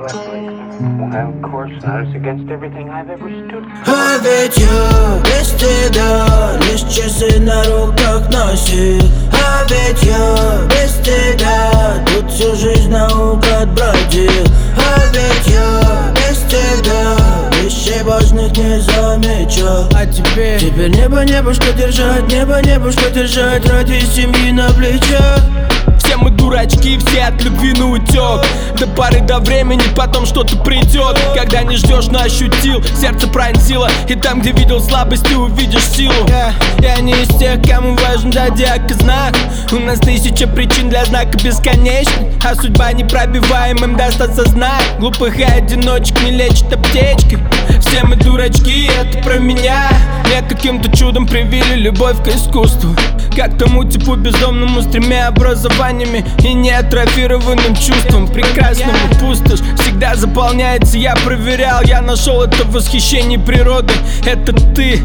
А ведь я без тебя лишь часы на руках носил. А ведь я без тебя тут всю жизнь наугад бродил. А ведь я без тебя вещей важных не замечал. А теперь небо-небушка держать, небо-небушка держать ради семьи на плечах. все мы дурачки, все от любви на утек. До поры до времени, потом что-то придет. Когда не ждешь, но ощутил, сердце пронзило. И там, где видел слабость, ты увидишь силу. Я не из тех, кому важен зодиак и знак. У нас тысяча причин для знака бесконечных, а судьба непробиваемым даст осознать. Глупых и одиночек не лечит аптечкой. Все мы дурачки, это про меня. Мне каким-то чудом привили любовь к искусству, как тому типу бездомному с 3 образованиями и неатрофированным чувством. Прекрасного пустошь всегда заполняется. Я проверял, я нашел это в восхищении природой. Это ты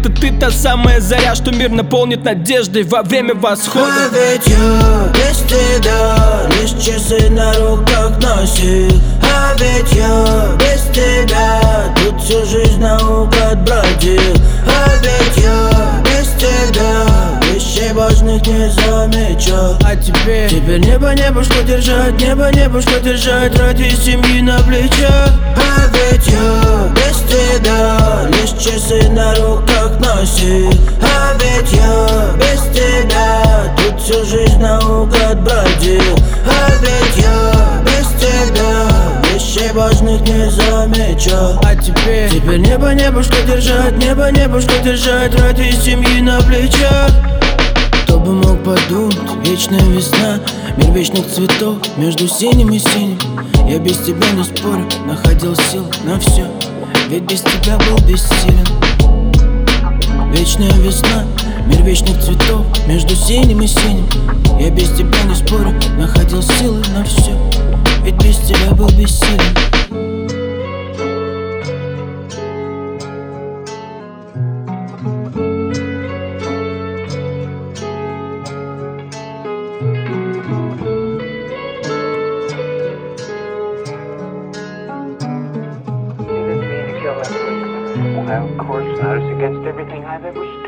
та самая заря, что мир наполнит надеждой во время восхода. А ведь я без тебя лишь часы на руках носил. А ведь я без тебя тут всю жизнь наугад бродил. А ведь я без тебя вещей важных не замечал. А теперь небо-небушка держать, небо-небушка держать ради семьи на плечах. А ведь я без тебя лишь часы на руках носил. А ведь я без тебя тут всю жизнь наугад бродил. А ведь я без тебя вещей важных не замечал. А теперь небо-небушка держать ради семьи на плечах. Кто бы мог подумать, вечная весна, мир вечных цветов между синим и синим. Я без тебя, не спорю, находил сил на все, ведь без тебя был бессилен. Вечная весна, мир вечных цветов между синим и синим. Я без тебя, не спорю, находил силы на все, ведь без тебя был бессилен. Of course, not as against everything I've ever